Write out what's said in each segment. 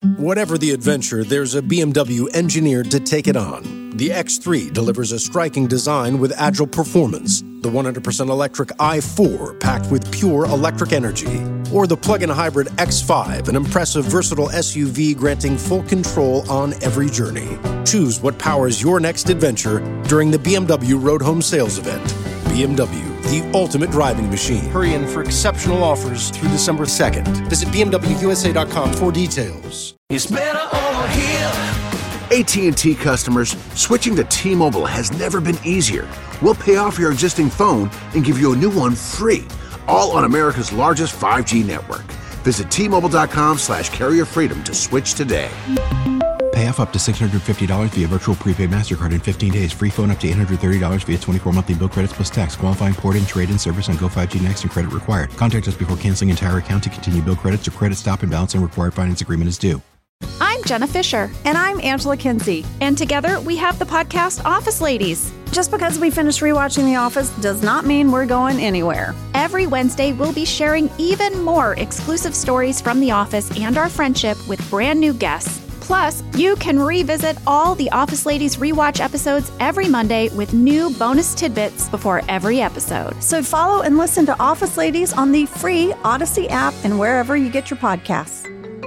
Whatever the adventure, there's a BMW engineered to take it on. The X3 delivers a striking design with agile performance. The 100% electric i4 packed with pure electric energy. Or the plug-in hybrid X5, an impressive, versatile SUV granting full control on every journey. Choose what powers your next adventure during the BMW Road Home Sales Event. BMW, the ultimate driving machine. Hurry in for exceptional offers through December 2nd. Visit BMWUSA.com for details. It's better over here. AT&T customers, switching to T-Mobile has never been easier. We'll pay off your existing phone and give you a new one free, all on America's largest 5G network. Visit T-Mobile.com/carrierfreedom to switch today. Pay off up to $650 via virtual prepaid MasterCard in 15 days. Free phone up to $830 via 24 monthly bill credits plus tax. Qualifying port-in, trade-in service on Go 5G Next and credit required. Contact us before canceling entire account to continue bill credits or credit stop and balance and required finance agreement is due. I'm Jenna Fisher. And I'm Angela Kinsey. And together we have the podcast Office Ladies. Just because we finished rewatching The Office does not mean we're going anywhere. Every Wednesday, we'll be sharing even more exclusive stories from The Office and our friendship with brand new guests. Plus, you can revisit all the Office Ladies rewatch episodes every Monday with new bonus tidbits before every episode. So follow and listen to Office Ladies on the free Odyssey app and wherever you get your podcasts.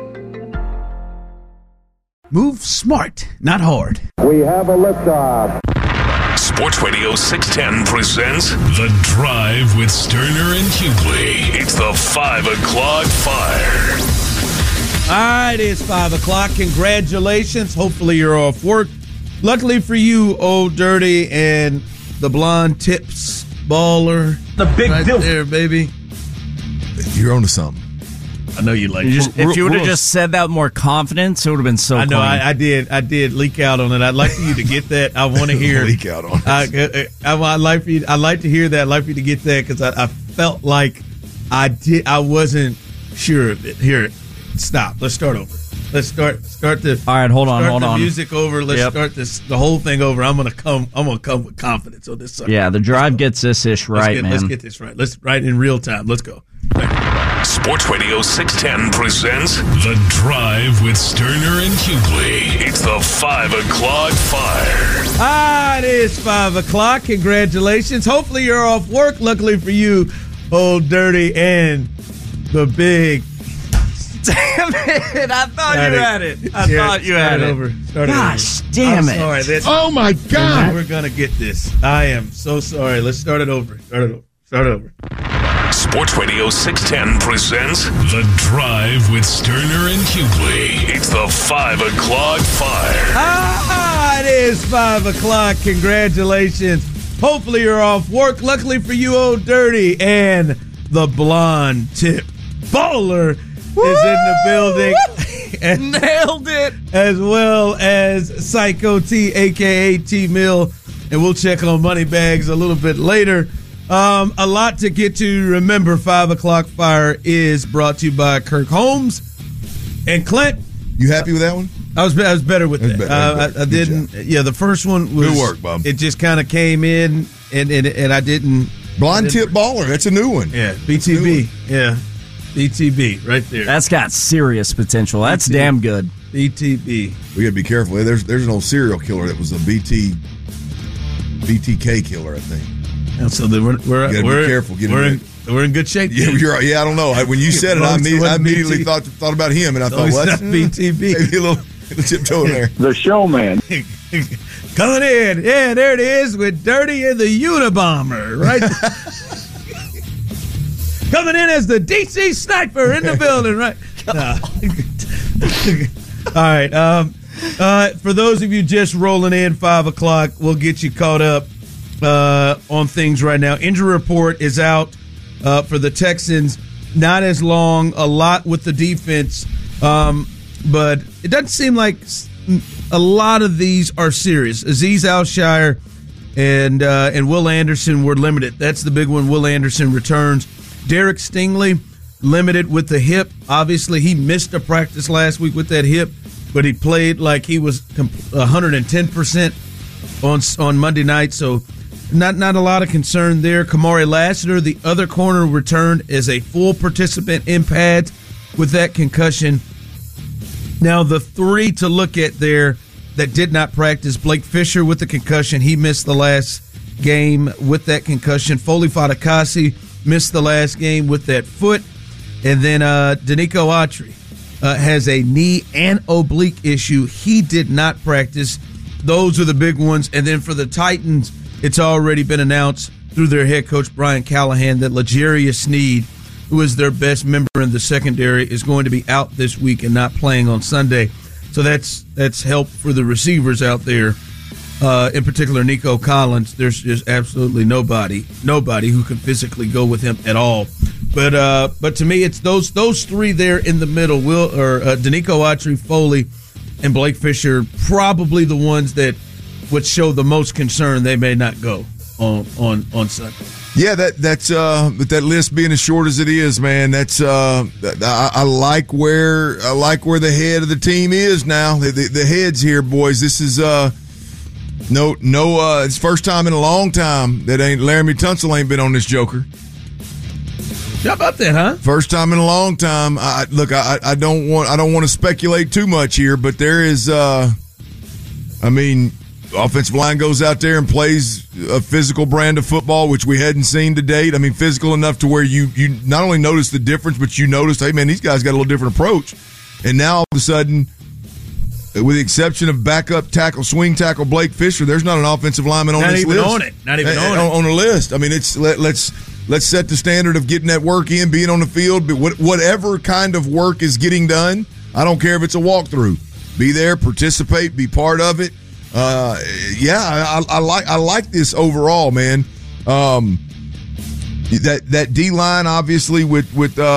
Move smart, not hard. We have a liftoff. Sports Radio 610 presents The Drive with Sterner and Hughley. It's the 5 o'clock fire. All right, it's 5 o'clock. Congratulations. Hopefully you're off work. Luckily for you, Old Dirty and the blonde tips baller. The big right deal there, baby. You're onto something. I know you like it. If you would have just said that with more confidence, it would have been so I know, clean. I did leak out on it. I'd like for you to get that. I want to hear leak out on it. I'd like to hear that. I'd like for you to get that because I felt like I wasn't sure of it. Here, stop. Let's start over. Let's start the. All right, hold on. Music over. Let's start the whole thing over. I'm gonna come with confidence on this. Sucker. Yeah, the drive gets this ish right, man. Let's get this right. Let's right in real time. Let's go. Sports Radio 610 presents The Drive with Sterner and Hughley. It's the 5 o'clock fire. It is 5 o'clock. Congratulations. Hopefully you're off work. Luckily for you, Old Dirty and the big. Damn it. I thought you had it. I thought you had it. Gosh, damn it. Sorry. Oh, my God. We're going to get this. I am so sorry. Let's start it over. Start over. Sports Radio 610 presents The Drive with Sterner and Hughley. It's the 5 o'clock fire. It is 5 o'clock. Congratulations. Hopefully you're off work. Luckily for you, Old Dirty and the blonde tip baller is in the building. Nailed it. As well as Psycho T, a.k.a. T-Mill. And we'll check on Moneybags a little bit later. A lot to get to. Remember, 5 o'clock fire is brought to you by Kirk Holmes and Clint. You happy with that one? I was better with that. I didn't. Yeah, the first one was good work, Bob. It just kind of came in, and I didn't. Blind tip baller. That's a new one. Yeah, BTB. Yeah, BTB right there. That's got serious potential. That's damn good. BTB. We got to be careful. There's an old serial killer that was a BTK killer, I think. And so we're careful. We're in good shape. Yeah, you're right. Yeah, I don't know. When you said it, I immediately thought about him, and I thought, well, that's BTB. Maybe a little tiptoe in there. The showman. Coming in. Yeah, there it is with Dirty and the Unabomber, right? Coming in as the DC Sniper in the building, right? All right. For those of you just rolling in, 5 o'clock, we'll get you caught up on things right now. Injury report is out for the Texans. Not as long, a lot with the defense, but it doesn't seem like a lot of these are serious. Azeez Al-Shire and Will Anderson were limited. That's the big one. Will Anderson returns. Derek Stingley limited with the hip. Obviously, he missed a practice last week with that hip, but he played like he was 110% on Monday night, so not a lot of concern there. Kamari Lassiter, the other corner, returned as a full participant in pads with that concussion. Now, the three to look at there that did not practice: Blake Fisher with the concussion. He missed the last game with that concussion. Foley Fatukasi missed the last game with that foot. And then Danico Autry has a knee and oblique issue. He did not practice. Those are the big ones. And then for the Titans, it's already been announced through their head coach, Brian Callahan, that L'Jarius Sneed, who is their best member in the secondary, is going to be out this week and not playing on Sunday. So that's help for the receivers out there. In particular, Nico Collins. There's just absolutely nobody who can physically go with him at all. But to me, it's those three there in the middle. Danico Autry, Foley, and Blake Fisher, probably the ones that would show the most concern they may not go on Sunday. Yeah, that's that list being as short as it is, man. That's I like where the head of the team is now. The heads here, boys. This is it's first time in a long time that Laramie Tunsil ain't been on this joker. How about that, huh? First time in a long time. I don't want to speculate too much here, but there is offensive line goes out there and plays a physical brand of football, which we hadn't seen to date. I mean, physical enough to where you not only notice the difference, but you notice, hey, man, these guys got a little different approach. And now all of a sudden, with the exception of backup tackle, swing tackle Blake Fisher, there's not an offensive lineman on this list. Not even on the list. I mean, it's let's set the standard of getting that work in, being on the field. But whatever kind of work is getting done, I don't care if it's a walkthrough. Be there, participate, be part of it. I like this overall, man. That D line, obviously, with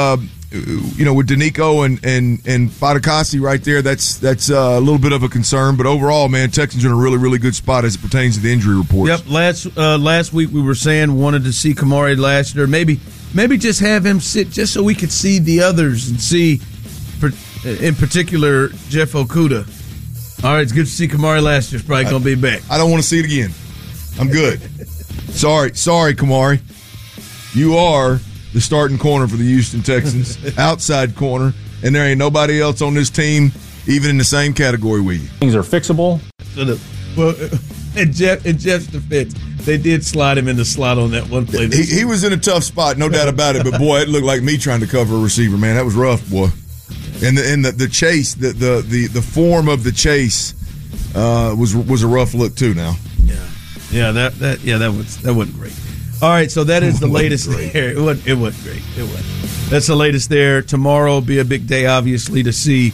Danico and Fatukasi right there, that's a little bit of a concern. But overall, man, Texans are in a really, really good spot as it pertains to the injury reports. Yep. Last week we were saying wanted to see Kamari Lassiter. Maybe just have him sit just so we could see the others and see, in particular, Jeff Okudah. All right, it's good to see Kamari Lassiter's probably going to be back. I don't want to see it again. I'm good. Sorry, Kamari. You are the starting corner for the Houston Texans, outside corner, and there ain't nobody else on this team even in the same category with you. Things are fixable. Well, in Jeff's defense, they did slide him in the slot on that one play. He was in a tough spot, no doubt about it, but, boy, it looked like me trying to cover a receiver, man. That was rough, boy. And the chase, the form of the chase was a rough look too. Now, that wasn't great. All right, so that is the latest there. It wasn't great. It wasn't. That's the latest there. Tomorrow will be a big day, obviously, to see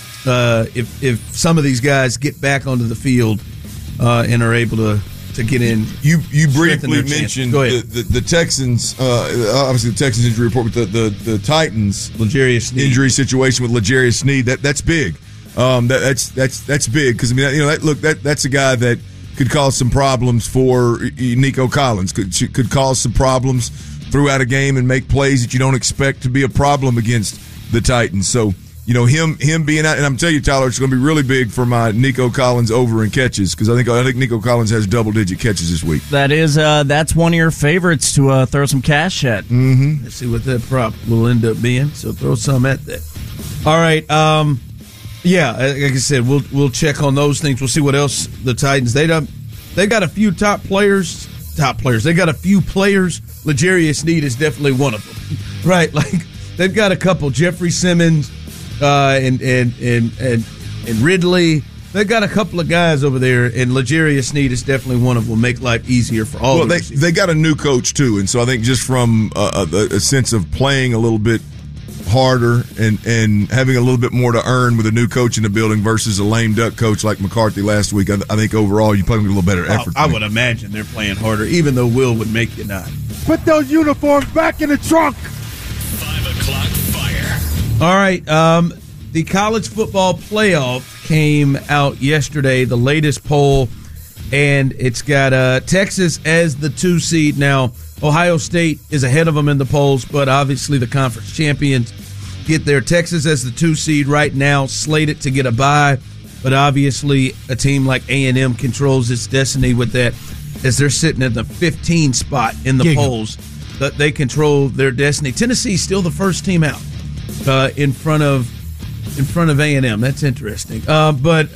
if some of these guys get back onto the field and are able to get in. You briefly mentioned the Texans, obviously the Texans injury report with the Titans L'Jarius Sneed injury situation with L'Jarius Sneed. That's big. That's big because that's a guy that could cause some problems for Nico Collins. Could cause some problems throughout a game and make plays that you don't expect to be a problem against the Titans. So, him being out, and I'm telling you, Tyler, it's going to be really big for my Nico Collins over in catches because I think Nico Collins has double-digit catches this week. That's one of your favorites to throw some cash at. Mm-hmm. Let's see what that prop will end up being. So throw some at that. All right. Like I said, we'll check on those things. We'll see what else the Titans they got a few top players. They got a few players. L'Jarius Sneed is definitely one of them, right? Like they've got a couple. Jeffrey Simmons. And Ridley, they've got a couple of guys over there, and L'Jarius Sneed is definitely one of them. Make life easier for all. Well, they got a new coach too, and so I think just from a sense of playing a little bit harder and having a little bit more to earn with a new coach in the building versus a lame duck coach like McCarthy last week, I think overall you probably get a little better effort. I would imagine they're playing harder, even though Will would make you not. Put those uniforms back in the trunk. 5 o'clock fire. All right, the college football playoff came out yesterday, the latest poll, and it's got Texas as the 2 seed. Now, Ohio State is ahead of them in the polls, but obviously the conference champions get there. Texas as the 2 seed right now, slated to get a bye, but obviously a team like A&M controls its destiny with that, as they're sitting at the 15 spot in the polls. That they control their destiny. Tennessee's still the first team out, in front of in front of A&M. That's interesting. But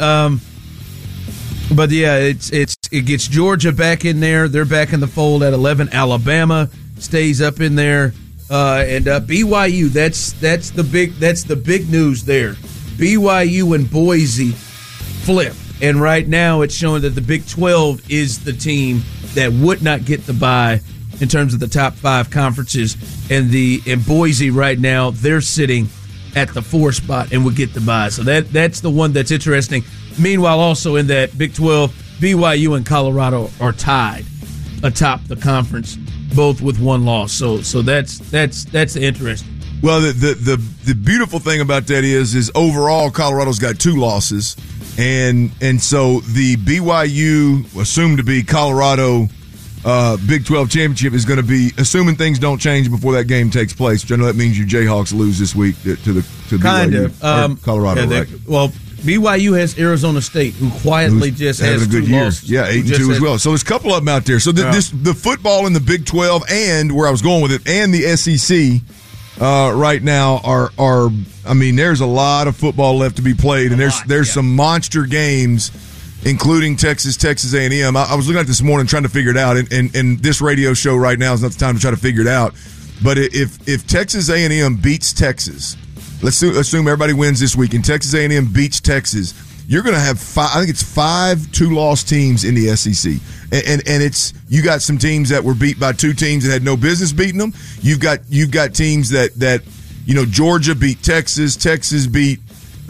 yeah, it gets Georgia back in there. They're back in the fold at 11. Alabama stays up in there, and BYU. That's the big news there. BYU and Boise flip, and right now it's showing that the Big 12 is the team that would not get the bye in terms of the top 5 conferences, and Boise right now they're sitting at the 4 spot and would get the bye. So that's the one that's interesting. Meanwhile, also in that Big 12, BYU and Colorado are tied atop the conference, both with 1 loss. So that's interesting. Well, the beautiful thing about that is overall Colorado's got 2 losses, and so the BYU assumed to be Colorado Big 12 championship is going to be, assuming things don't change before that game takes place, which I know that means your Jayhawks lose this week to BYU. Colorado, right? Well, BYU has Arizona State, who quietly just has a good 2 year. losses. Yeah, 8-2 as well. So there's a couple of them out there. So the football in the Big 12 and where I was going with it, and the SEC right now are I mean, there's a lot of football left to be played, and there's some monster games, including Texas A&M. I was looking at this morning trying to figure it out, and this radio show right now is not the time to try to figure it out. But if Texas A&M beats Texas, let's assume everybody wins this week, and Texas A&M beats Texas, you're going to have 5 2-loss teams in the SEC. And it's, you got some teams that were beat by 2 teams that had no business beating them. You've got teams that Georgia beat Texas. Texas beat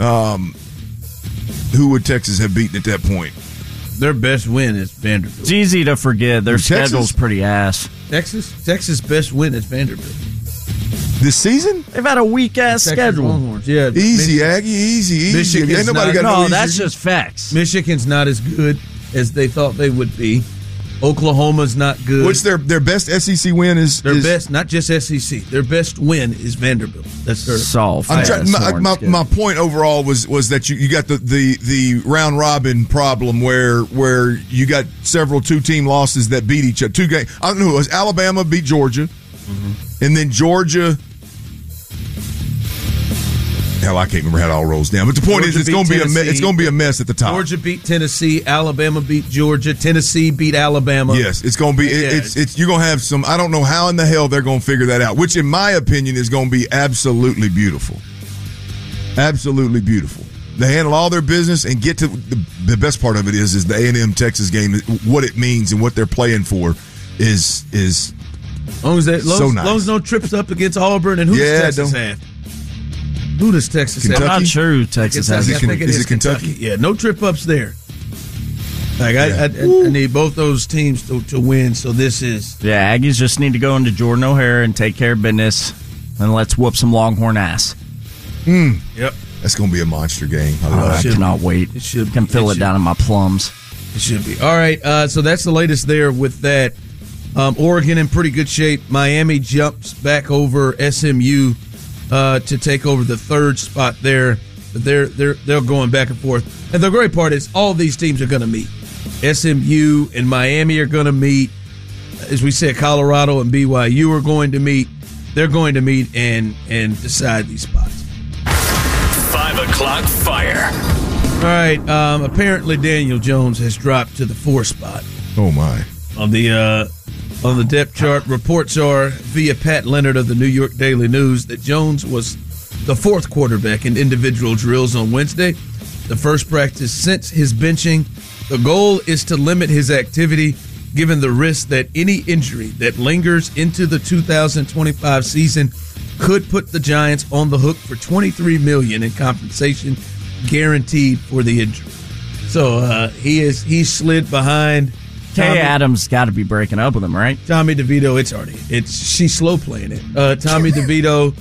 who would Texas have beaten at that point? Their best win is Vanderbilt. It's easy to forget. Their schedule's pretty ass. Texas' best win is Vanderbilt. This season? They've had a weak-ass schedule. Longhorns. Yeah, easy, Aggie, easy. Michigan's Ain't nobody got no, no that's just facts. Michigan's not as good as they thought they would be. Oklahoma's not good. What's their best SEC win is? Their best, not just SEC. Their best win is Vanderbilt. That's their soft. My point overall was that you got the round robin problem where you got several 2-team losses that beat each other. 2 games. I don't know. It was Alabama beat Georgia, and then Georgia. Hell, I can't remember how it all rolls down. But the point is, it's going to be a mess at the top. Georgia beat Tennessee. Alabama beat Georgia. Tennessee beat Alabama. Yes, it's going to be. It's you're going to have some. I don't know how in the hell they're going to figure that out. Which, in my opinion, is going to be absolutely beautiful. Absolutely beautiful. They handle all their business and get to the best part of it is the A&M Texas game. What it means and what they're playing for is as long as no trips up against Auburn. And who does Texas have? Who does Texas have? I'm not sure who Texas has. Is it Kentucky? Yeah, no trip ups there. Like I need both those teams to win. So this is Aggies just need to go into Jordan O'Hara and take care of business, and let's whoop some Longhorn ass. Yep, that's going to be a monster game. I cannot wait. It should. Can feel it down in my plums. It should be. All right. So that's the latest there with that. Oregon in pretty good shape. Miami jumps back over SMU. To take over the 3rd spot there. They're going back and forth. And the great part is all these teams are going to meet. SMU and Miami are going to meet. As we said, Colorado and BYU are going to meet. They're going to meet and decide these spots. 5 o'clock fire. All right. Apparently Daniel Jones has dropped to the 4th spot. Oh, my. On the depth chart, reports are via Pat Leonard of the New York Daily News that Jones was the 4th quarterback in individual drills on Wednesday, the first practice since his benching. The goal is to limit his activity given the risk that any injury that lingers into the 2025 season could put the Giants on the hook for $23 million in compensation guaranteed for the injury. So he slid behind. Kay Adams got to be breaking up with him, right? Tommy DeVito, she's slow playing it. Tommy DeVito,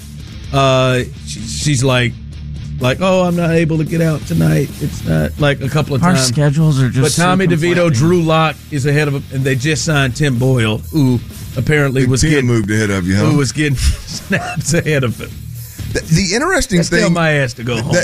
she's like, oh, I'm not able to get out tonight. It's not like a couple of times. Our schedules are just. But Tommy DeVito, Drew Lock is ahead of him, and they just signed Tim Boyle, who apparently was getting moved ahead of you. Huh? Who was getting snaps ahead of him. The interesting thing, tell my ass to go home.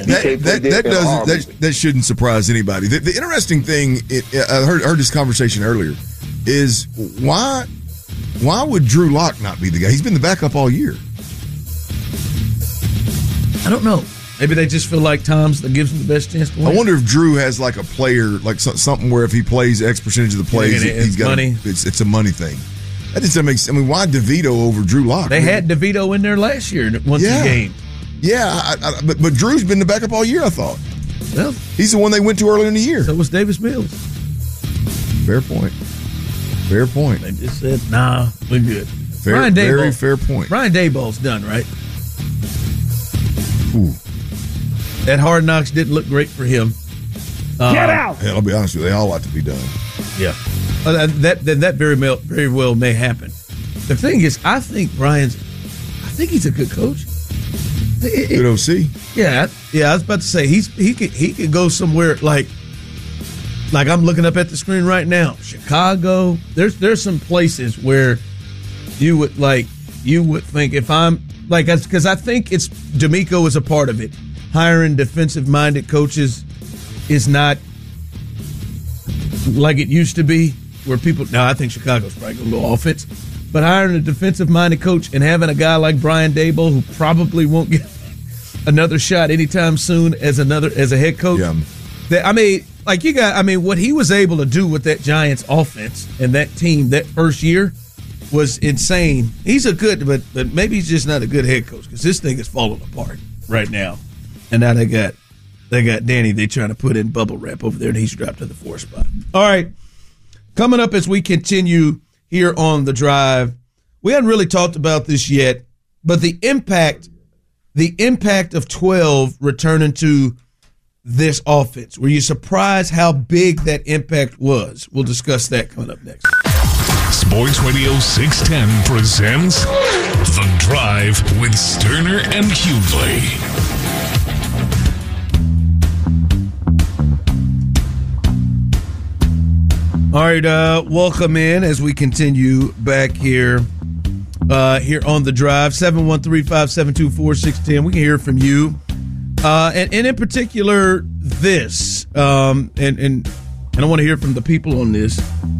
That shouldn't surprise anybody. The interesting thing, I heard this conversation earlier, is why would Drew Lock not be the guy? He's been the backup all year. I don't know. Maybe they just feel like Tom's that gives them the best chance to win. I wonder if Drew has like a player, like something where if he plays X percentage of the plays, he's got money. It's a money thing. That just doesn't make sense. I mean, why DeVito over Drew Lock? They had DeVito in there last year once a game. Yeah, but Drew's been the backup all year, I thought. Well, he's the one they went to earlier in the year. So was Davis Mills. Fair point. Fair point. They just said, nah, we're good. Very fair point. Brian Daboll's done, right? Ooh. That Hard Knocks didn't look great for him. Get out! Hell, I'll be honest with you, they all ought to be done. Yeah. That very well may happen. The thing is, I think he's a good coach. Good OC. Yeah, I was about to say he could go somewhere like I'm looking up at the screen right now. Chicago. There's some places where you would think if I'm like, because I think it's DeMeco is a part of it. Hiring defensive minded coaches is not like it used to be, where people. Now I think Chicago's probably going to go offense, but hiring a defensive minded coach and having a guy like Brian Daboll, who probably won't get another shot anytime soon as a head coach. Yeah. What he was able to do with that Giants offense and that team that first year was insane. He's a good, but maybe he's just not a good head coach, because this thing is falling apart right now. And now they got Danny. They trying to put in bubble wrap over there, and he's dropped to the 4th spot. All right, coming up as we continue here on The Drive, we hadn't really talked about this yet, but the impact of 12 returning to this offense. Were you surprised how big that impact was? We'll discuss that coming up next. Sports Radio 610 presents The Drive with Sterner and Hughley. All right, welcome in as we continue back here on The Drive. 713-572-4610. We can hear from you. And in particular, this. And I want to hear from the people on this.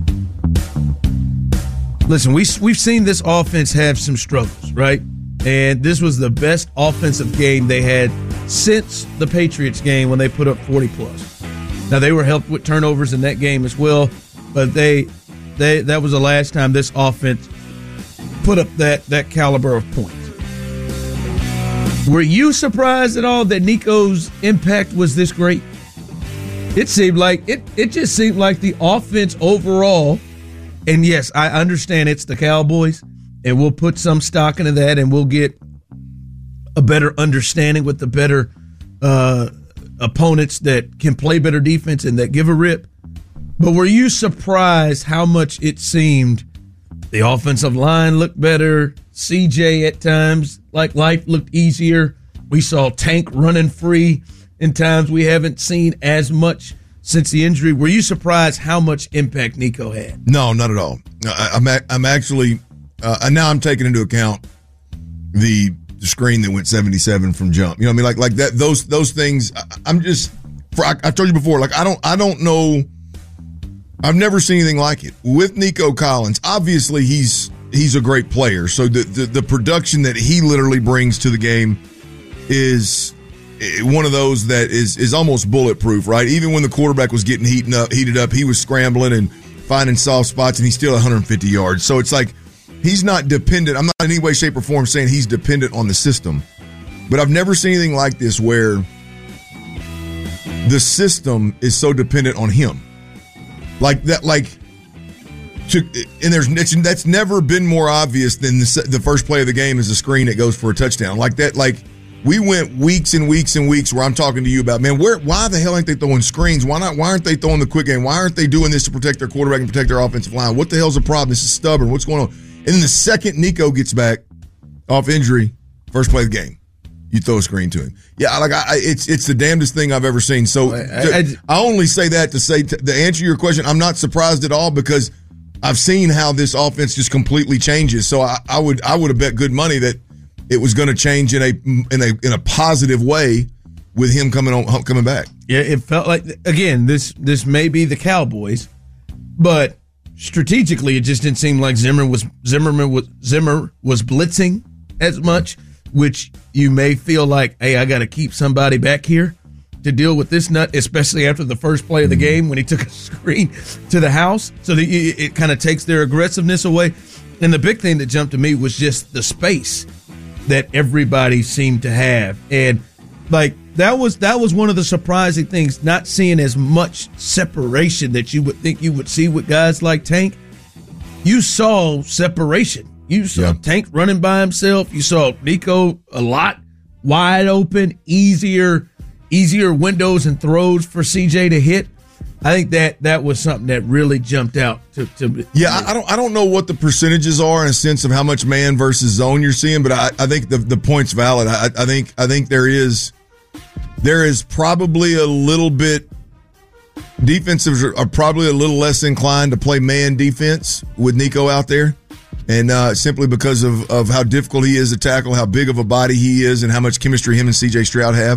Listen, we've seen this offense have some struggles, right? And this was the best offensive game they had since the Patriots game when they put up 40-plus. Now, they were helped with turnovers in that game as well, but that was the last time this offense put up that caliber of points. Were you surprised at all that Nico's impact was this great? It seemed like it just seemed like the offense overall. And yes, I understand it's the Cowboys, and we'll put some stock into that, and we'll get a better understanding with the better opponents that can play better defense and that give a rip. But were you surprised how much it seemed the offensive line looked better? CJ at times, like life looked easier. We saw Tank running free in times we haven't seen as much since the injury. Were you surprised how much impact Nico had? No, not at all. I'm actually now I'm taking into account the screen that went 77 from jump. You know what I mean? Like that. Those things. I'm just. I told you before. Like I don't know. I've never seen anything like it with Nico Collins. Obviously, he's a great player. So the production that he literally brings to the game is one of those that is almost bulletproof, right? Even when the quarterback was getting heated up, he was scrambling and finding soft spots, and he's still 150 yards. So it's like he's not dependent. I'm not in any way, shape, or form saying he's dependent on the system. But I've never seen anything like this where the system is so dependent on him. Like that, that's never been more obvious than the first play of the game is a screen that goes for a touchdown. Like that, we went weeks and weeks and weeks where I'm talking to you about, man, why the hell ain't they throwing screens? Why aren't they throwing the quick game? Why aren't they doing this to protect their quarterback and protect their offensive line? What the hell's the problem? This is stubborn. What's going on? And then the second Nico gets back off injury, first play of the game, you throw a screen to him. Yeah, it's the damnedest thing I've ever seen. So I only say that to answer your question. I'm not surprised at all because I've seen how this offense just completely changes. So I would have bet good money that it was going to change in a positive way with him coming back. Yeah, it felt like, again, this may be the Cowboys, but strategically it just didn't seem like Zimmer was blitzing as much. which you may feel like, hey, I got to keep somebody back here to deal with this nut, especially after the first play of the game when he took a screen to the house. So that it kind of takes their aggressiveness away. And the big thing that jumped to me was just the space that everybody seemed to have. And like that was one of the surprising things, not seeing as much separation that you would think you would see with guys like Tank. You saw separation. You saw Tank running by himself. You saw Nico a lot wide open, easier windows and throws for CJ to hit. I think that was something that really jumped out to me. Yeah, I don't know what the percentages are in a sense of how much man versus zone you're seeing, but I think the point's valid. I think there is probably a little bit, defensives are probably a little less inclined to play man defense with Nico out there. And simply because of how difficult he is to tackle, how big of a body he is, and how much chemistry him and C.J. Stroud have.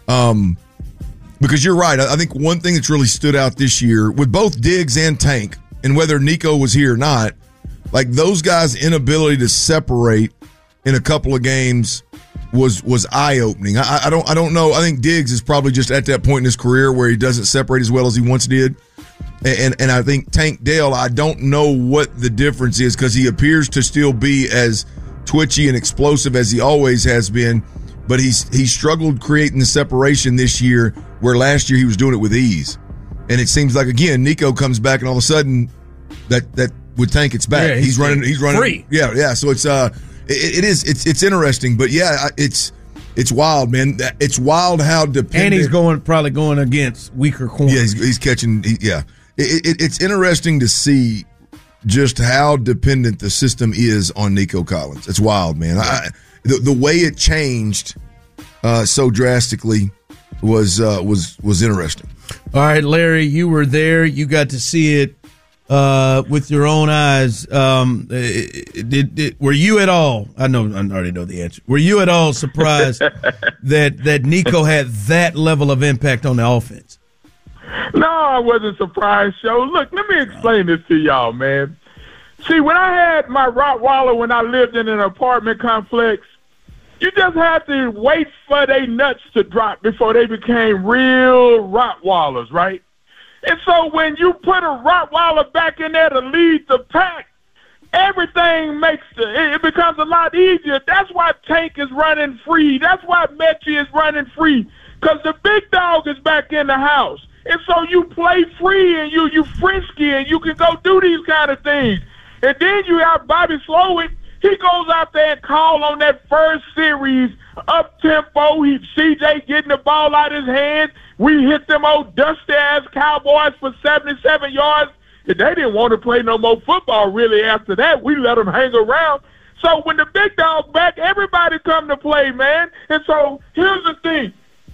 Because you're right. I think one thing that's really stood out this year with both Diggs and Tank, and whether Nico was here or not, like those guys' inability to separate in a couple of games was eye-opening. I don't know. I think Diggs is probably just at that point in his career where he doesn't separate as well as he once did. And I think Tank Dell, I don't know what the difference is because he appears to still be as twitchy and explosive as he always has been, but he struggled creating the separation this year where last year he was doing it with ease. And it seems like, again, Nico comes back and all of a sudden that with Tank it's back. Yeah, he's running free. Yeah. So it's interesting, but yeah, it's wild, man. It's wild how dependent. And he's probably going against weaker corners. Yeah, he's catching. It's interesting to see just how dependent the system is on Nico Collins. It's wild, man. The way it changed so drastically was interesting. All right, Larry, you were there. You got to see it with your own eyes. Were you at all? I already know the answer. Were you at all surprised that Nico had that level of impact on the offense? No, I wasn't surprised, Joe. Look, let me explain this to y'all, man. See, when I had my Rottweiler when I lived in an apartment complex, you just had to wait for their nuts to drop before they became real Rottweilers, right? And so when you put a Rottweiler back in there to lead the pack, everything it becomes a lot easier. That's why Tank is running free. That's why Mechie is running free, because the big dog is back in the house. And so you play free and you frisky and you can go do these kind of things. And then you have Bobby Slowick. He goes out there and call on that first series up-tempo. CJ getting the ball out of his hands. We hit them old dusty-ass Cowboys for 77 yards. And they didn't want to play no more football really after that. We let them hang around. So when the big dog back, everybody come to play, man. And so here's the thing.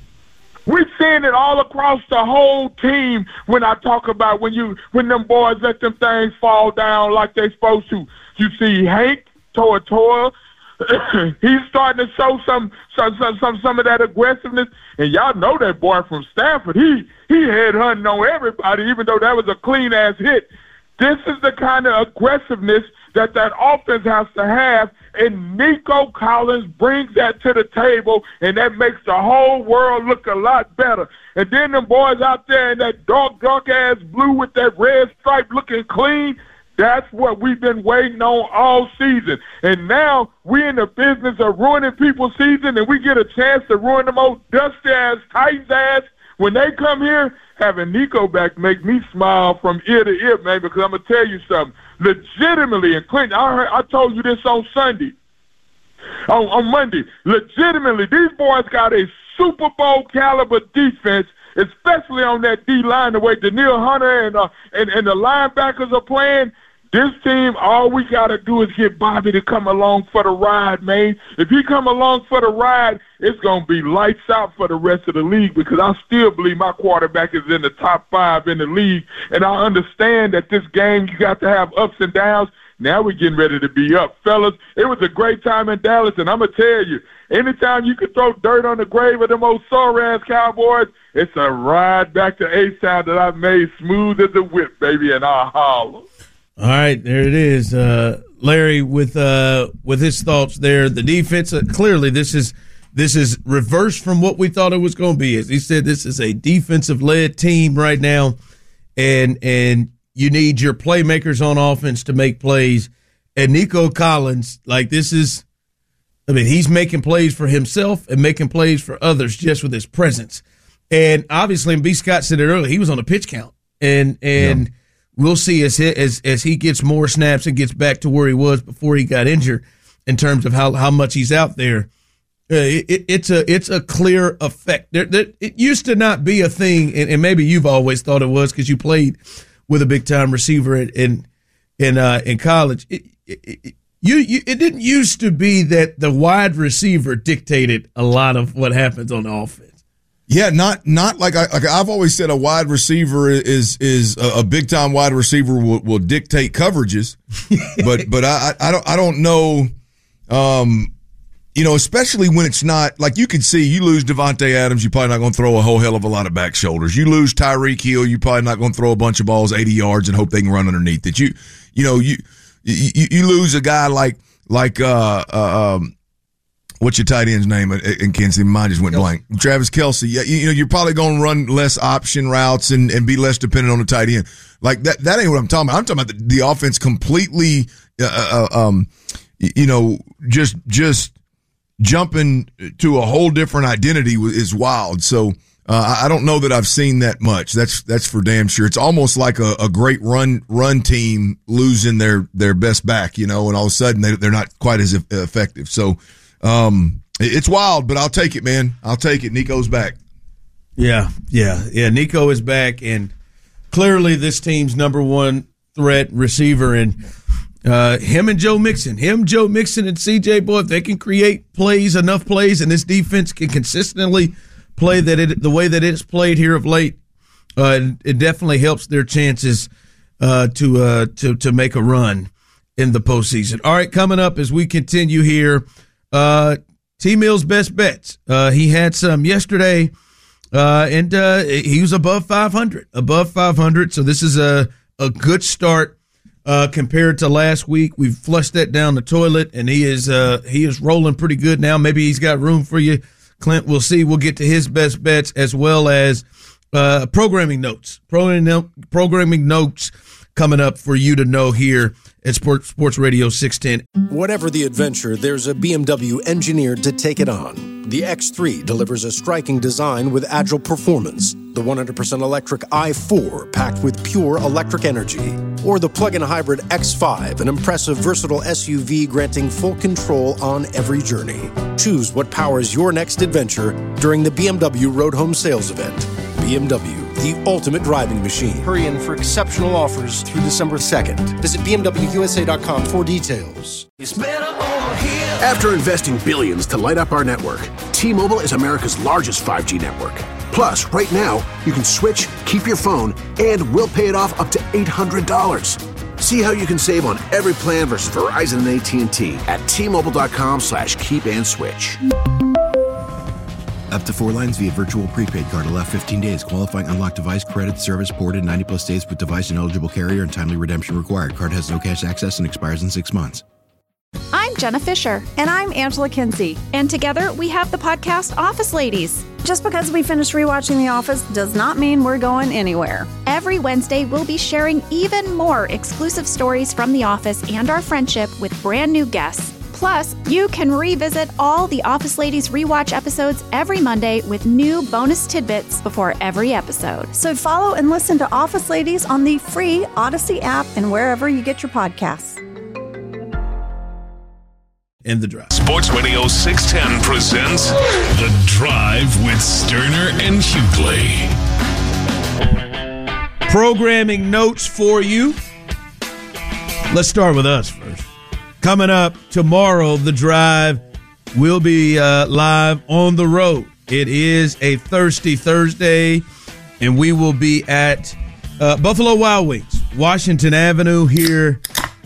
We're seeing it all across the whole team when I talk about when them boys let them things fall down like they're supposed to. You see Hank, Toa, he's starting to show some of that aggressiveness. And y'all know that boy from Stanford. He headhunting on everybody, even though that was a clean-ass hit. This is the kind of aggressiveness that offense has to have, and Nico Collins brings that to the table, and that makes the whole world look a lot better. And then them boys out there in that dark-ass blue with that red stripe looking clean, that's what we've been waiting on all season. And now we're in the business of ruining people's season, and we get a chance to ruin them old dusty-ass, Titans-ass. When they come here, having Nico back make me smile from ear to ear, man, because I'm going to tell you something. Legitimately, and Clinton, I told you this on Monday. Legitimately, these boys got a Super Bowl caliber defense, especially on that D-line, the way Danielle Hunter and the linebackers are playing. This team, all we got to do is get Bobby to come along for the ride, man. If he come along for the ride, it's going to be lights out for the rest of the league, because I still believe my quarterback is in the top 5 in the league. And I understand that this game, you got to have ups and downs. Now we're getting ready to be up. Fellas, it was a great time in Dallas, and I'm going to tell you, anytime you can throw dirt on the grave of them old sore-ass Cowboys, it's a ride back to H-Town that I've made smooth as a whip, baby, and I'll holler. All right, there it is. Larry with his thoughts there. The defense, clearly this is reversed from what we thought it was going to be. As he said, this is a defensive-led team right now, and you need your playmakers on offense to make plays. And Nico Collins, he's making plays for himself and making plays for others just with his presence. And obviously, and B. Scott said it earlier, he was on a pitch count, and we'll see as he gets more snaps and gets back to where he was before he got injured in terms of how much he's out there. It's a clear effect. It used to not be a thing, and maybe you've always thought it was because you played with a big time receiver in college. It didn't used to be that the wide receiver dictated a lot of what happens on the offense. Yeah, not like I've always said. A wide receiver is a big time wide receiver will dictate coverages, but I don't know. Especially when it's not like you could see you lose Devontae Adams, you're probably not going to throw a whole hell of a lot of back shoulders. You lose Tyreek Hill, you're probably not going to throw a bunch of balls 80 yards and hope they can run underneath it. You lose a guy like what's your tight end's name in Kansas City? Mine just went blank. Travis Kelce. Yeah, you're probably going to run less option routes and be less dependent on the tight end. Like that ain't what I'm talking about. I'm talking about the offense completely, just jumping to a whole different identity is wild. So I don't know that I've seen that much. That's for damn sure. It's almost like a great run team losing their best back, and all of a sudden they're not quite as effective. So it's wild, but I'll take it, man. I'll take it. Nico's back. Yeah. Nico is back, and clearly this team's number one threat receiver, and him and Joe Mixon, and C.J. Boy, if they can create enough plays, and this defense can consistently play the way that it's played here of late, it definitely helps their chances to make a run in the postseason. All right, coming up as we continue here, T-Mill's best bets. He had some yesterday, and he was above 500. So this is a good start compared to last week. We've flushed that down the toilet, and he is rolling pretty good now. Maybe he's got room for you, Clint. We'll see. We'll get to his best bets as well as programming notes. Programming notes coming up for you to know here at Sports Radio 610. Whatever the adventure, there's a BMW engineered to take it on. The X3 delivers a striking design with agile performance. The 100% electric i4 packed with pure electric energy. Or the plug-in hybrid X5, an impressive, versatile SUV granting full control on every journey. Choose what powers your next adventure during the BMW Road Home Sales Event. BMW, the ultimate driving machine. Hurry in for exceptional offers through December 2nd. Visit BMWUSA.com for details. It's better over here. After investing billions to light up our network, T-Mobile is America's largest 5G network. Plus, right now, you can switch, keep your phone, and we'll pay it off up to $800. See how you can save on every plan versus Verizon and AT&T at T-Mobile.com/keep-and-switch. Up to 4 lines via virtual prepaid card. Allow 15 days. Qualifying unlocked device credit service ported 90-plus days with device and eligible carrier and timely redemption required. Card has no cash access and expires in 6 months. I'm Jenna Fisher. And I'm Angela Kinsey. And together we have the podcast Office Ladies. Just because we finished rewatching The Office does not mean we're going anywhere. Every Wednesday, we'll be sharing even more exclusive stories from The Office and our friendship with brand new guests. Plus, you can revisit all the Office Ladies rewatch episodes every Monday with new bonus tidbits before every episode. So follow and listen to Office Ladies on the free Odyssey app and wherever you get your podcasts. In the Drive. Sports Radio 610 presents The Drive with Sterner and Hughley. Programming notes for you. Let's start with us first. Coming up tomorrow, The Drive will be live on the road. It is a Thirsty Thursday, and we will be at Buffalo Wild Wings, Washington Avenue here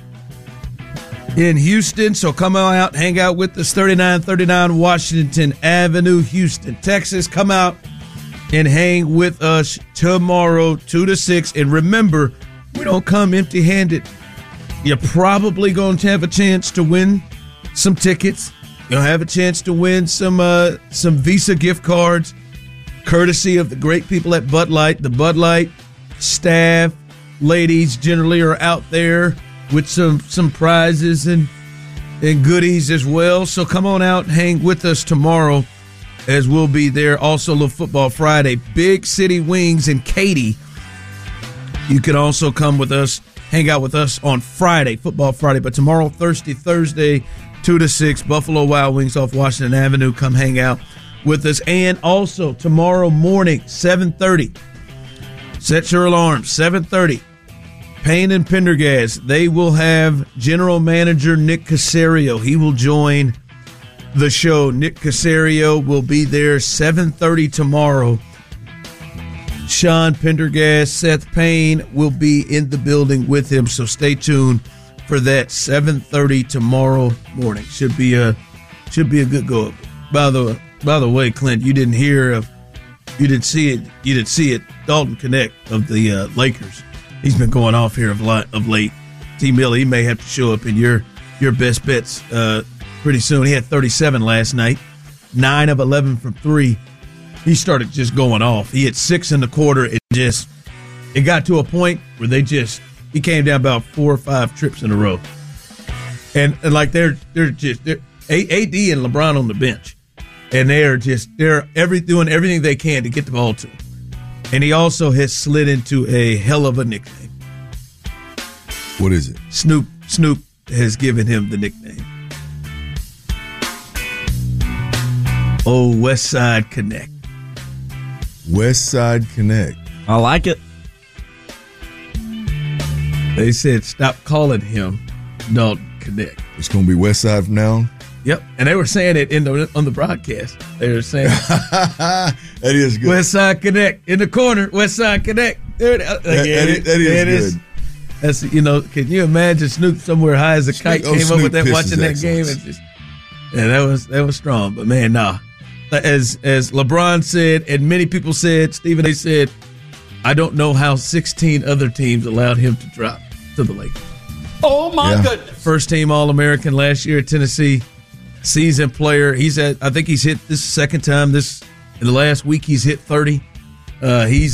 in Houston. So come out, hang out with us, 3939 Washington Avenue, Houston, Texas. Come out and hang with us tomorrow, 2 to 6. And remember, we don't come empty-handed. You're probably going to have a chance to win some tickets. You'll have a chance to win some Visa gift cards, courtesy of the great people at Bud Light. The Bud Light staff, ladies generally are out there with some prizes and goodies as well. So come on out and hang with us tomorrow as we'll be there. Also, Little Football Friday, Big City Wings in Katy. You can also come with us, hang out with us on Friday, Football Friday. But tomorrow, Thursday, 2 to 6, Buffalo Wild Wings off Washington Avenue. Come hang out with us. And also tomorrow morning, 7:30. Set your alarms, 7:30. Payne and Pendergast, they will have General Manager Nick Caserio. He will join the show. Nick Caserio will be there 7:30 tomorrow. Sean Pendergast, Seth Payne will be in the building with him, so stay tuned for that. 7:30 tomorrow morning. Should be a good go. By the way, Clint, you didn't see it. Dalton Connect of the Lakers. He's been going off here of late. T-Mill, he may have to show up in your best bets pretty soon. He had 37 last night, 9 of 11 from 3. He started just going off. He had 6 in the quarter. It got to a point where he came down about 4 or 5 trips in a row. And like they're AD and LeBron on the bench. And they're doing everything they can to get the ball to him. And he also has slid into a hell of a nickname. What is it? Snoop has given him the nickname. Oh, West Side Connect. West Side Connect. I like it. They said stop calling him Dalton Connect. It's going to be West Side from now on? Yep, and they were saying it on the broadcast. They were saying that is good. West Side Connect in the corner. West Side Connect. There it is. Good. That's Can you imagine Snoop somewhere high as a kite came up with that watching that game? That was strong. But man, nah. As LeBron said, and many people said, Stephen A. said, I don't know how 16 other teams allowed him to drop to the Lakers. Oh my goodness! First team All-American last year at Tennessee. Seasoned player. I think he's hit this second time in the last week. He's hit 30. They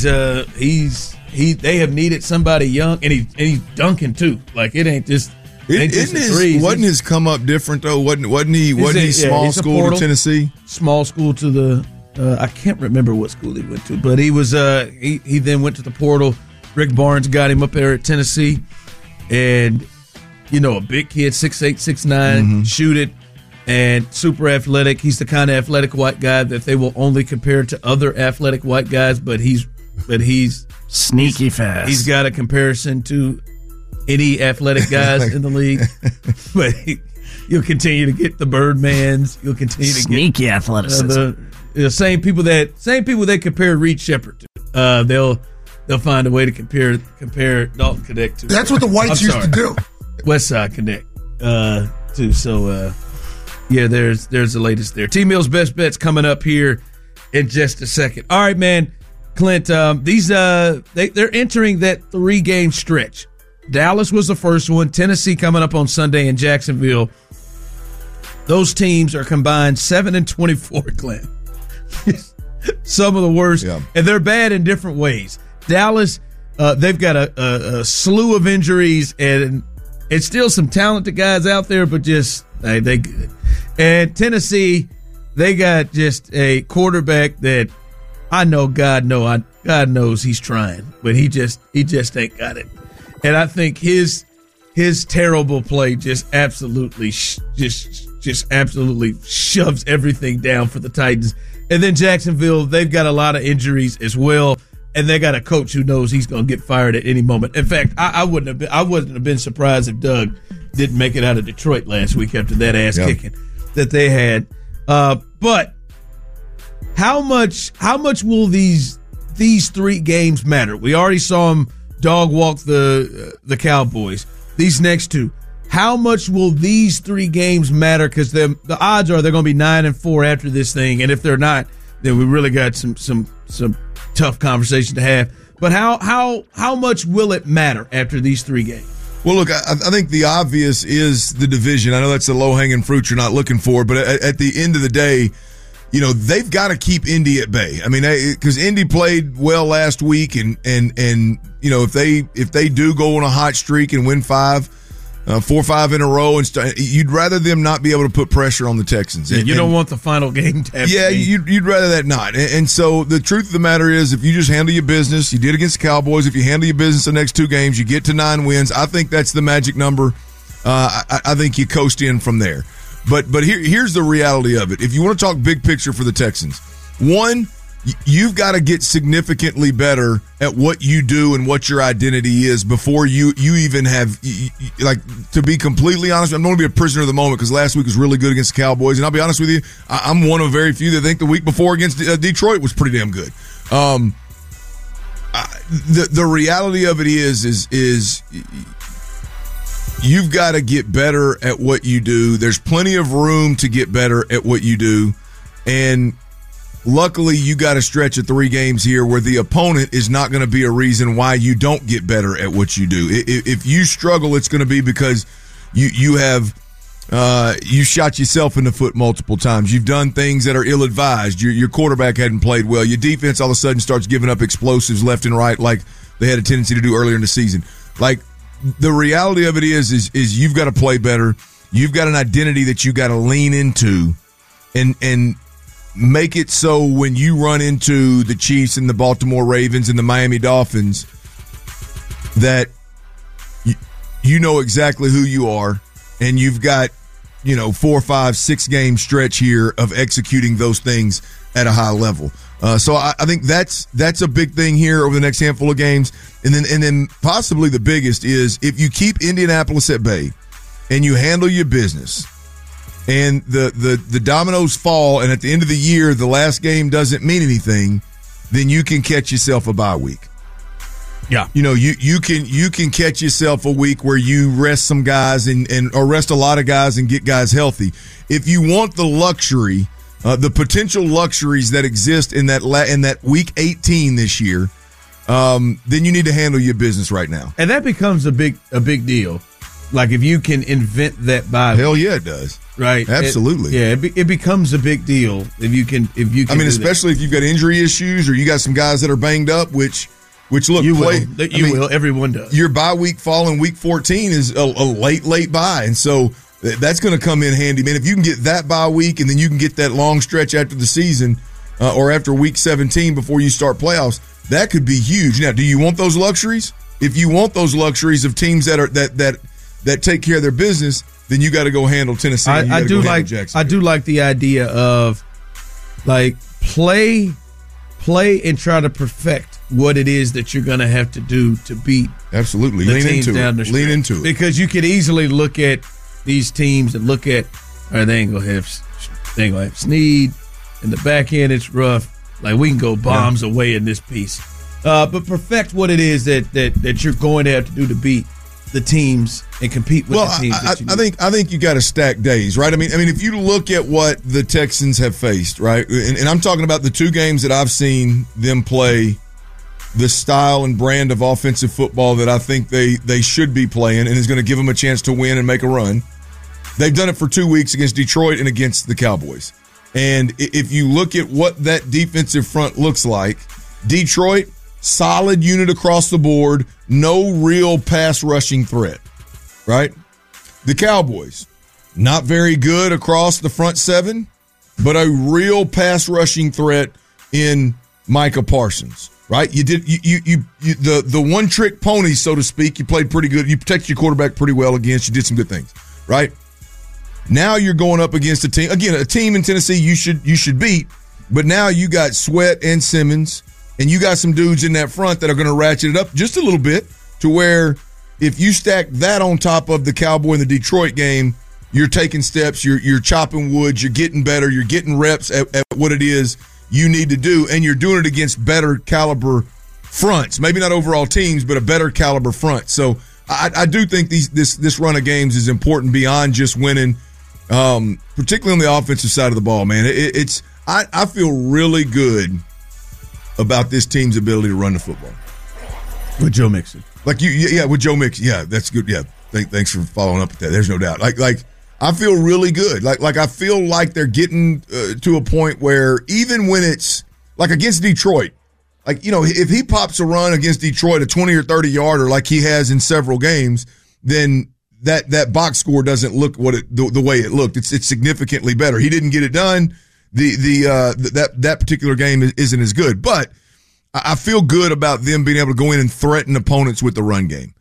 have needed somebody young, and he's dunking too. Like it ain't just. Wasn't his come up different though? Wasn't he small school to Tennessee? Small school to the. I can't remember what school he went to, but he was. He then went to the portal. Rick Barnes got him up there at Tennessee, and a big kid, 6'8", 6'9", shoot it. And super athletic. He's the kind of athletic white guy that they will only compare to other athletic white guys, but he's sneaky fast. He's got a comparison to any athletic guys in the league. But you'll continue to get the Birdmans. You'll continue to sneaky get athleticism. The same people they compare Reed Shepherd to. They'll find a way to compare Dalton Connect to. That's what the whites used to do. West Side Connect too. So. Yeah, there's the latest there. T-Mill's best bets coming up here in just a second. All right, man, Clint. They're entering that 3-game stretch. Dallas was the first one. Tennessee coming up on Sunday, and Jacksonville. Those teams are combined 7-24, Clint. Some of the worst, and they're bad in different ways. Dallas, they've got a slew of injuries, and it's still some talented guys out there, but just they good. And Tennessee, they got just a quarterback that I know God knows he's trying, but he just ain't got it. And I think his terrible play just absolutely absolutely shoves everything down for the Titans. And then Jacksonville, they've got a lot of injuries as well, and they got a coach who knows he's going to get fired at any moment. In fact, I wouldn't have been surprised if Doug didn't make it out of Detroit last week after that ass kicking that they had. But how much will these 3 games matter? We already saw them dog walk the Cowboys. These next 2, how much will these 3 games matter? Because the odds are they're going to be 9-4 after this thing, and if they're not, then we really got some tough conversation to have. But how much will it matter after these 3 games? Well, look, I think the obvious is the division. I know that's the low-hanging fruit you're not looking for, but at the end of the day, you know, they've got to keep Indy at bay. I mean, because Indy played well last week, and you know, if they do go on a hot streak and win 4 or 5 in a row, and you'd rather them not be able to put pressure on the Texans. You don't want the final game to happen. Yeah, you'd rather that not. And so the truth of the matter is, if you just handle your business, you did against the Cowboys. If you handle your business the next 2 games, you get to 9 wins. I think that's the magic number. I think you coast in from there. But here's the reality of it. If you want to talk big picture for the Texans, one, you've got to get significantly better at what you do and what your identity is before you even have, like, to be completely honest, I'm going to be a prisoner of the moment because last week was really good against the Cowboys. And I'll be honest with you, I'm one of very few that think the week before against Detroit was pretty damn good. The reality of it is you've got to get better at what you do. There's plenty of room to get better at what you do. And luckily, you got a stretch of 3 games here where the opponent is not going to be a reason why you don't get better at what you do. If you struggle, it's going to be because you shot yourself in the foot multiple times. You've done things that are ill-advised. Your quarterback hadn't played well. Your defense all of a sudden starts giving up explosives left and right like they had a tendency to do earlier in the season. Like, the reality of it is you've got to play better. You've got an identity that you got to lean into and make it so when you run into the Chiefs and the Baltimore Ravens and the Miami Dolphins that you know exactly who you are, and you've got, 4, 5, 6 game stretch here of executing those things at a high level. So I think that's a big thing here over the next handful of games. And then possibly the biggest is if you keep Indianapolis at bay and you handle your business and the dominoes fall, and at the end of the year, the last game doesn't mean anything, then you can catch yourself a bye week. Yeah. You can catch yourself a week where you rest some guys or rest a lot of guys and get guys healthy. If you want the luxury, the potential luxuries that exist in that week 18 this year, then you need to handle your business right now. And that becomes a big deal. Like, if you can invent that bye. Hell yeah, it does. Right. Absolutely. It becomes a big deal if you can. I mean, especially if you've got injury issues or you got some guys that are banged up, which look, you will. Everyone does. Your bye week falling week 14 is a late bye, and so that's going to come in handy, man. If you can get that bye week and then you can get that long stretch after the season or after week 17 before you start playoffs, that could be huge. Now, do you want those luxuries? If you want those luxuries of teams that take care of their business, then you got to go handle Tennessee. I do like the idea of, like, play and try to perfect what it is that you're going to have to do to beat. Absolutely. Lean into it. Because you could easily look at these teams and look at, they ain't gonna have Snead in the back end. It's rough. Like, we can go bombs away in this piece, but perfect what it is that you're going to have to do to beat the teams and compete with the teams. I think you got to stack days, right? I mean, if you look at what the Texans have faced, right, and I'm talking about the 2 games that I've seen them play, the style and brand of offensive football that I think they should be playing and is going to give them a chance to win and make a run. They've done it for 2 weeks against Detroit and against the Cowboys. And if you look at what that defensive front looks like, Detroit, solid unit across the board, no real pass rushing threat, right? The Cowboys, not very good across the front 7, but a real pass rushing threat in Micah Parsons. Right, you did the one trick pony, so to speak. You played pretty good. You protected your quarterback pretty well against. You did some good things, right? Now you're going up against a team in Tennessee you should beat. But now you got Sweat and Simmons, and you got some dudes in that front that are going to ratchet it up just a little bit to where if you stack that on top of the Cowboy and the Detroit game, you're taking steps. You're chopping wood. You're getting better. You're getting reps at what it is you need to do, and you're doing it against better caliber fronts. Maybe not overall teams, but a better caliber front. So I do think this run of games is important beyond just winning, particularly on the offensive side of the ball, man. I feel really good about this team's ability to run the football. With Joe Mixon. Like with Joe Mixon. Yeah, that's good. Yeah, thanks for following up with that. There's no doubt. Like I feel really good. Like I feel like they're getting to a point where even when it's like against Detroit, like, you know, if he pops a run against Detroit, a 20 or 30 yarder like he has in several games, then that box score doesn't look the way it looked. It's significantly better. He didn't get it done. That particular game isn't as good, but I feel good about them being able to go in and threaten opponents with the run game.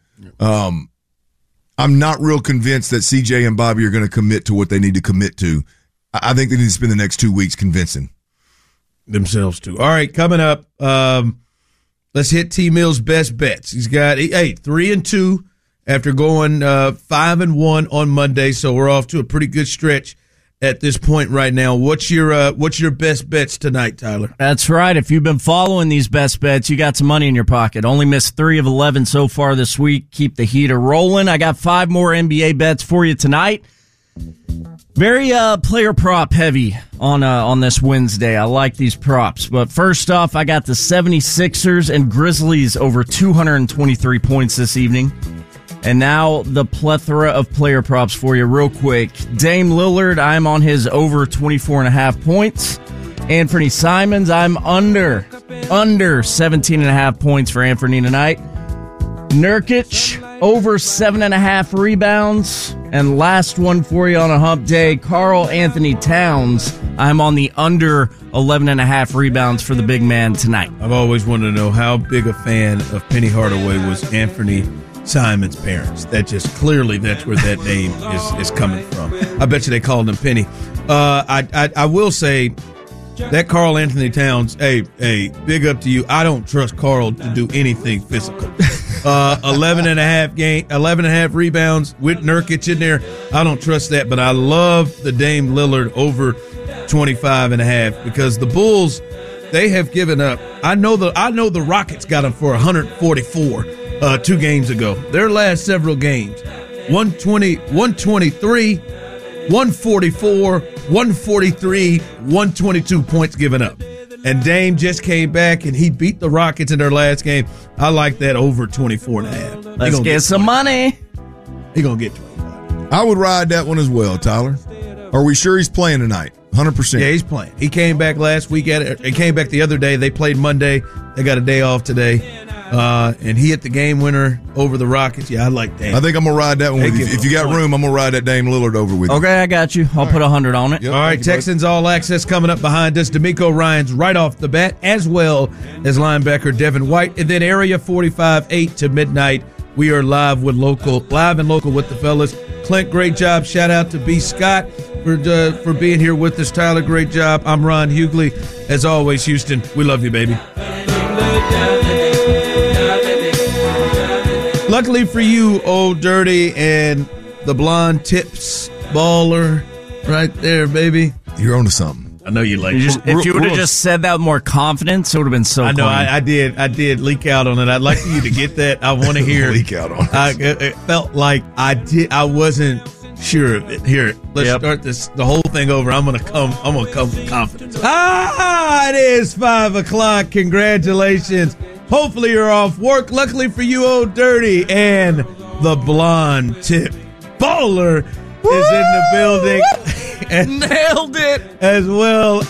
I'm not real convinced that CJ and Bobby are going to commit to what they need to commit to. I think they need to spend the next 2 weeks convincing themselves to. All right, coming up, let's hit T. Mill's best bets. He's got 3-2 after going 5-1 on Monday, so we're off to a pretty good stretch at this point right now. What's your best bets tonight, Tyler? That's right. If you've been following these best bets, you got some money in your pocket. Only missed 3 of 11 so far this week. Keep the heater rolling. I got 5 more NBA bets for you tonight. Very player prop heavy on this Wednesday. I like these props. But first off, I got the 76ers and Grizzlies over 223 points this evening. And now the plethora of player props for you real quick. Dame Lillard, I'm on his over 24.5 points. Anthony Simons, I'm under 17.5 points for Anthony tonight. Nurkic, over 7.5 rebounds. And last one for you on a hump day, Karl Anthony Towns. I'm on the under 11.5 rebounds for the big man tonight. I've always wanted to know how big a fan of Penny Hardaway was Anthony Simon's parents. That just clearly that's where that name is coming from. I bet you they called him Penny. I will say that Karl Anthony Towns, hey, big up to you. I don't trust Karl to do anything physical. 11.5 rebounds with Nurkic in there. I don't trust that, but I love the Dame Lillard over 25.5 because the Bulls, they have given up. I know the Rockets got them for 144 2 games ago. Their last several games, 120, 123, 144, 143, 122 points given up. And Dame just came back, and he beat the Rockets in their last game. I like that over 24.5. Let's get some money. He going to get 25. I would ride that one as well, Tyler. Are we sure he's playing tonight? 100%. Yeah, he's playing. He came back last week. He came back the other day. They played Monday. They got a day off today. And he hit the game winner over the Rockets. Yeah, I like that. I think I'm going to ride that one with you. If you got room, I'm going to ride that Dame Lillard over with you. Okay, I got you. I'll put 100 on it. Yep, all right, Texans All Access coming up behind us. D'Amico Ryans right off the bat, as well as linebacker Devin White. And then Area 45, 8 to midnight. We are live and local with the fellas. Clint, great job. Shout out to B. Scott for being here with us. Tyler, great job. I'm Ron Hughley. As always, Houston, we love you, baby. Luckily for you, Old Dirty and the blonde tips baller right there, baby. You're onto something. I know you like it. If you would have just said that with more confidence, it would have been so I know, clean. I did leak out on it. I'd like for you to get that. I want to hear leak out on it. It felt like I wasn't sure of it. Here, let's start the whole thing over. I'm gonna come with confidence. It is 5 o'clock. Congratulations. Hopefully you're off work. Luckily for you, Old Dirty, and the blonde tip baller is in the building. Nailed it as well.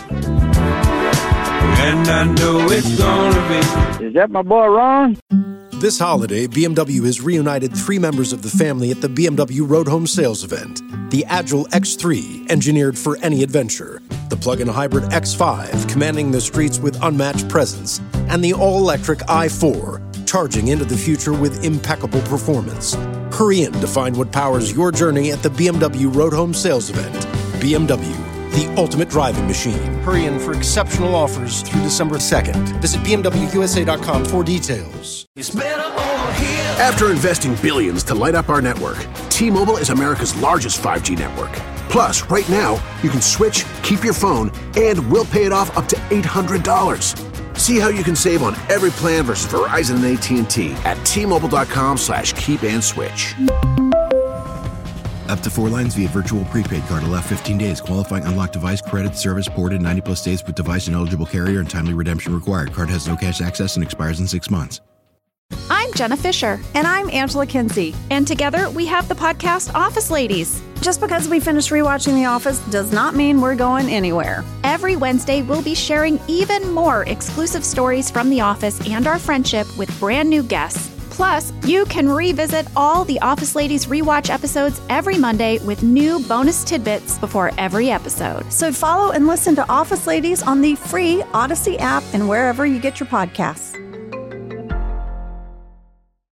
And I know it's gonna be. Is that my boy Ron? This holiday, BMW has reunited 3 members of the family at the BMW Road Home Sales Event. The Agile X3, engineered for any adventure. The plug-in hybrid X5, commanding the streets with unmatched presence. And the all-electric i4, charging into the future with impeccable performance. Hurry in to find what powers your journey at the BMW Road Home Sales Event. BMW, the ultimate driving machine. Hurry in for exceptional offers through December 2nd. Visit BMWUSA.com for details. After investing billions to light up our network, T-Mobile is America's largest 5G network. Plus, right now, you can switch, keep your phone, and we'll pay it off up to $800. See how you can save on every plan versus Verizon and AT&T at T-Mobile.com/keep-and-switch. Up to 4 lines via virtual prepaid card. Allow 15 days. Qualifying unlocked device credit service ported 90+ days with device and eligible carrier and timely redemption required. Card has no cash access and expires in 6 months. I'm Jenna Fisher. And I'm Angela Kinsey. And together we have the podcast Office Ladies. Just because we finished rewatching The Office does not mean we're going anywhere. Every Wednesday, we'll be sharing even more exclusive stories from The Office and our friendship with brand new guests. Plus, you can revisit all the Office Ladies rewatch episodes every Monday with new bonus tidbits before every episode. So follow and listen to Office Ladies on the free Odyssey app and wherever you get your podcasts.